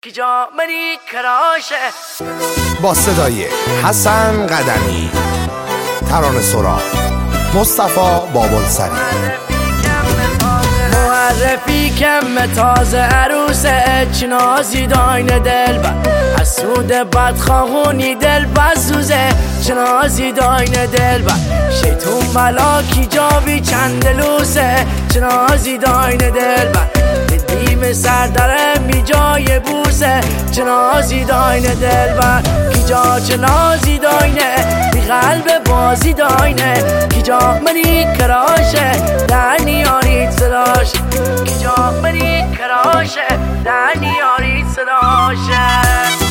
کی جا منی کراشه با صدای حسن قدمی، ترانه سرا مصطفی بابلسری. معرفی کم تازه عروسه چی نازی داین دل بر حسود بدخواهونی دل بزوزه چی نازی داین دل بر شیطون بلا کی جاوی چند لوسه چی نازی داین دل بر دیم سر داره می جای بوسه چه نازی داینه دل بر کی جا چه نازی داینه بی قلب بازی داینه کی جا منی کراشه در نیارید صداش کی جا منی کراشه در نیارید صداشه.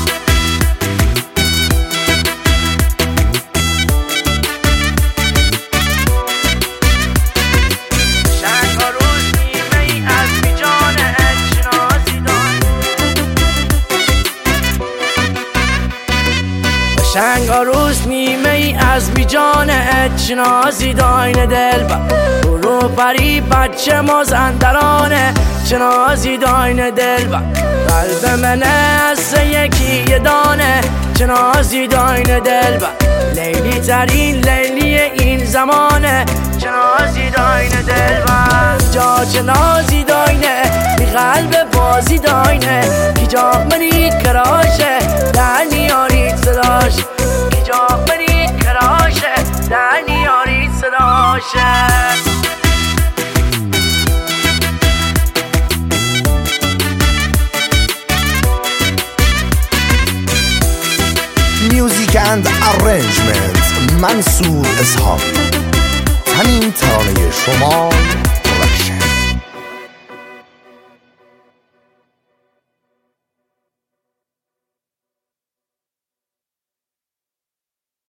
شنگ روز نیمه ای از بی جانه چنازی داین دل با برو پری بچه مازندرانه چنازی داین دل با قلب منه از یکی دانه چنازی داین دل با لیلی ترین لیلی این زمانه چنازی داین دل با جا چنازی داینه بی قلب بازی داینه کی جا منی کراشه در نیارید صداش کی جا منی کراشه در نیارید صداشه. میوزیک اند ارنجمنت منصور اسحاقی. همین ترانه شما